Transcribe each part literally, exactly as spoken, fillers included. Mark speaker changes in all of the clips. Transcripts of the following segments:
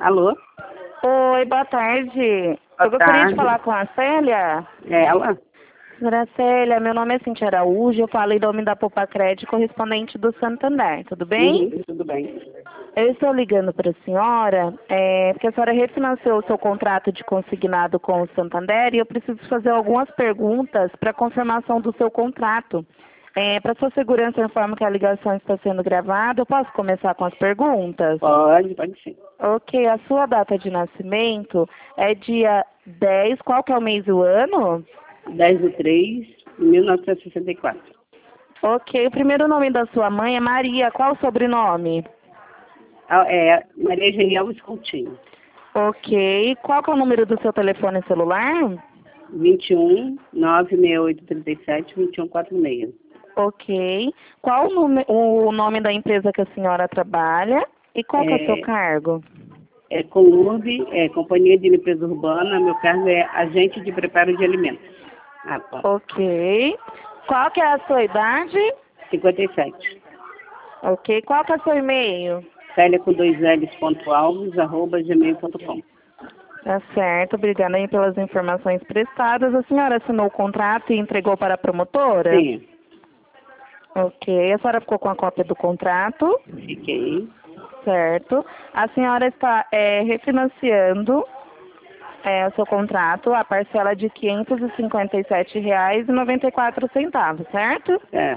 Speaker 1: Alô?
Speaker 2: Oi, boa tarde.
Speaker 1: Boa
Speaker 2: Eu gostaria
Speaker 1: tarde.
Speaker 2: de falar com a Célia.
Speaker 1: É ela?
Speaker 2: Senhora Célia, meu nome é Cintia Araújo, eu falo em nome da Popacred, correspondente do Santander, tudo bem?
Speaker 1: Uhum, tudo bem.
Speaker 2: Eu estou ligando para a senhora, é, porque a senhora refinanciou o seu contrato de consignado com o Santander e eu preciso fazer algumas perguntas para confirmação do seu contrato. É, para sua segurança, eu informo que a ligação está sendo gravada. Eu posso começar com as perguntas?
Speaker 1: Pode, pode sim.
Speaker 2: Ok, a sua data de nascimento é dia dez, qual que é o mês e o ano?
Speaker 1: dez de três de mil novecentos e sessenta e quatro.
Speaker 2: Ok, o primeiro nome da sua mãe é Maria, qual o sobrenome?
Speaker 1: Ah, É Maria Genial Coutinho.
Speaker 2: Ok, qual que é o número do seu telefone celular?
Speaker 1: vinte e um, nove seis oito três sete, vinte e um quarenta e seis.
Speaker 2: Ok, qual o nome, o nome da empresa que a senhora trabalha e qual que é o seu
Speaker 1: É,
Speaker 2: cargo?
Speaker 1: é Colurb, é Companhia de Limpeza Urbana. Meu cargo é agente de preparo de alimentos. Ah, tá.
Speaker 2: Ok, qual que é a sua idade?
Speaker 1: cinquenta e sete.
Speaker 2: Ok, qual que é o seu e-mail?
Speaker 1: Célia com dois L's, ponto alves, arroba gmail ponto com.
Speaker 2: Tá certo, obrigada aí pelas informações prestadas. A senhora assinou o contrato e entregou para a promotora?
Speaker 1: Sim,
Speaker 2: Ok, a senhora ficou com a cópia do contrato?
Speaker 1: fiquei.
Speaker 2: Certo. A senhora está é, refinanciando é, o seu contrato, a parcela de quinhentos e cinquenta e sete reais e noventa e quatro centavos, certo?
Speaker 1: É,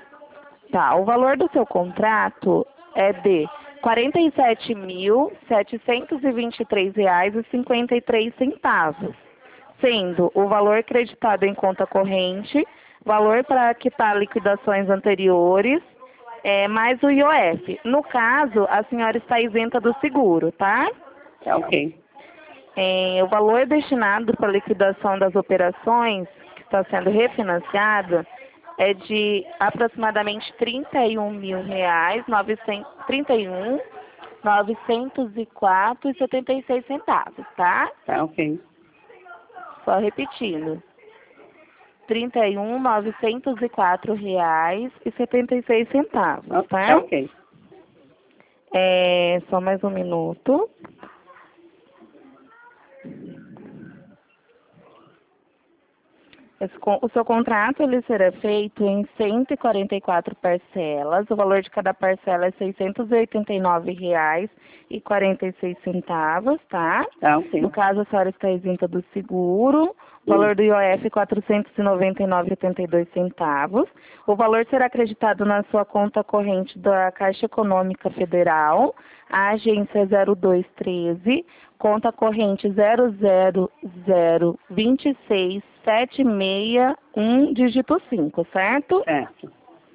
Speaker 2: Tá, o valor do seu contrato é de quarenta e sete mil, setecentos e vinte e três reais e cinquenta e três centavos, sendo o valor creditado em conta corrente, valor para quitar liquidações anteriores, é, mais o I O F. No caso, a senhora está isenta do seguro, tá?
Speaker 1: tá ok.
Speaker 2: É, o valor destinado para liquidação das operações que está sendo refinanciado é de aproximadamente trinta e um mil reais, novecentos, trinta e um, novecentos e quatro e setenta e seis centavos, tá?
Speaker 1: Tá ok.
Speaker 2: Só repetindo, trinta e um, novecentos e quatro reais e setenta e seis centavos,
Speaker 1: Tá tá
Speaker 2: tá?
Speaker 1: ok.
Speaker 2: É, só mais um minuto. Esse con- O seu contrato ele será feito em cento e quarenta e quatro parcelas. O valor de cada parcela é seiscentos e oitenta e nove reais e quarenta e seis centavos, tá?
Speaker 1: Tá ok.
Speaker 2: No caso, a senhora está isenta do seguro. O
Speaker 1: Hum,
Speaker 2: valor do I O F é quatrocentos e noventa e nove reais e oitenta e dois centavos. O valor será acreditado na sua conta corrente da Caixa Econômica Federal, a agência zero dois treze, conta corrente zero zero zero dois seis sete seis um, dígito cinco, certo?
Speaker 1: certo.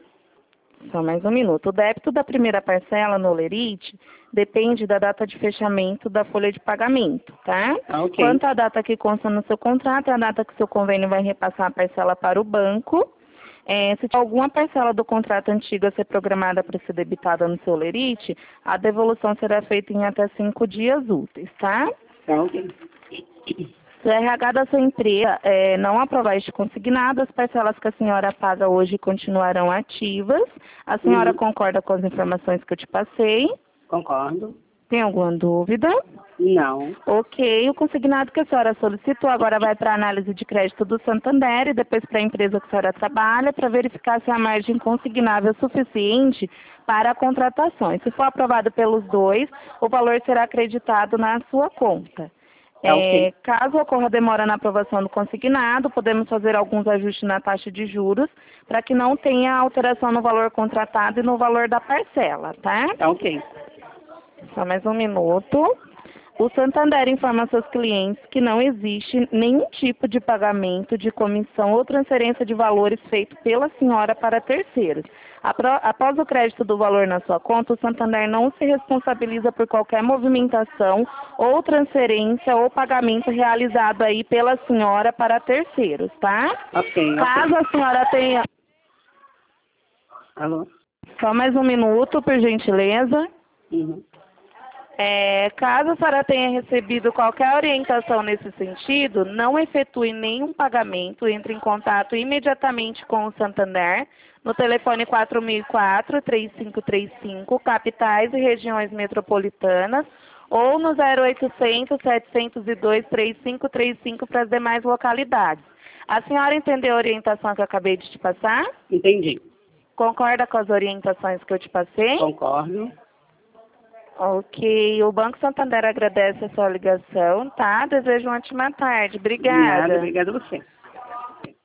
Speaker 2: Só mais um minuto. O débito da primeira parcela no Lerite depende da data de fechamento da folha de pagamento, tá?
Speaker 1: Tá ok.
Speaker 2: Quanto à data que consta no seu contrato, é a data que o seu convênio vai repassar a parcela para o banco. É, se tiver alguma parcela do contrato antigo a ser programada para ser debitada no seu Lerite, a devolução será feita em até cinco dias úteis, tá?
Speaker 1: Tá ok.
Speaker 2: Se o R H da sua empresa é, não aprovar este consignado, as parcelas que a senhora paga hoje continuarão ativas. A senhora
Speaker 1: Uhum.
Speaker 2: concorda com as informações que eu te passei?
Speaker 1: Concordo.
Speaker 2: Tem alguma dúvida?
Speaker 1: Não.
Speaker 2: Ok, o consignado que a senhora solicitou agora vai para a análise de crédito do Santander e depois para a empresa que a senhora trabalha para verificar se a margem consignável é suficiente para a contratação. E se for aprovado pelos dois, o valor será acreditado na sua conta.
Speaker 1: Tá
Speaker 2: É,
Speaker 1: ok.
Speaker 2: caso ocorra demora na aprovação do consignado, podemos fazer alguns ajustes na taxa de juros para que não tenha alteração no valor contratado e no valor da parcela, tá?
Speaker 1: Tá ok.
Speaker 2: Só mais um minuto. O Santander informa a seus clientes que não existe nenhum tipo de pagamento de comissão ou transferência de valores feito pela senhora para terceiros. Apro- Após o crédito do valor na sua conta, o Santander não se responsabiliza por qualquer movimentação ou transferência ou pagamento realizado aí pela senhora para terceiros, tá?
Speaker 1: Ok, ok.
Speaker 2: Caso a senhora tenha...
Speaker 1: Alô?
Speaker 2: Só mais um minuto, por gentileza.
Speaker 1: Uhum.
Speaker 2: É, caso a senhora tenha recebido qualquer orientação nesse sentido, não efetue nenhum pagamento, entre em contato imediatamente com o Santander no telefone quatro mil e quatro, três cinco três cinco, capitais e regiões metropolitanas, ou no zero oitocentos, setecentos e dois, três cinco três cinco para as demais localidades. A senhora entendeu a orientação que eu acabei de te passar?
Speaker 1: Entendi.
Speaker 2: Concorda com as orientações que eu te passei?
Speaker 1: Concordo.
Speaker 2: Ok. O Banco Santander agradece a sua ligação, tá? Desejo uma ótima tarde. Obrigada.
Speaker 1: Nada, obrigada a você.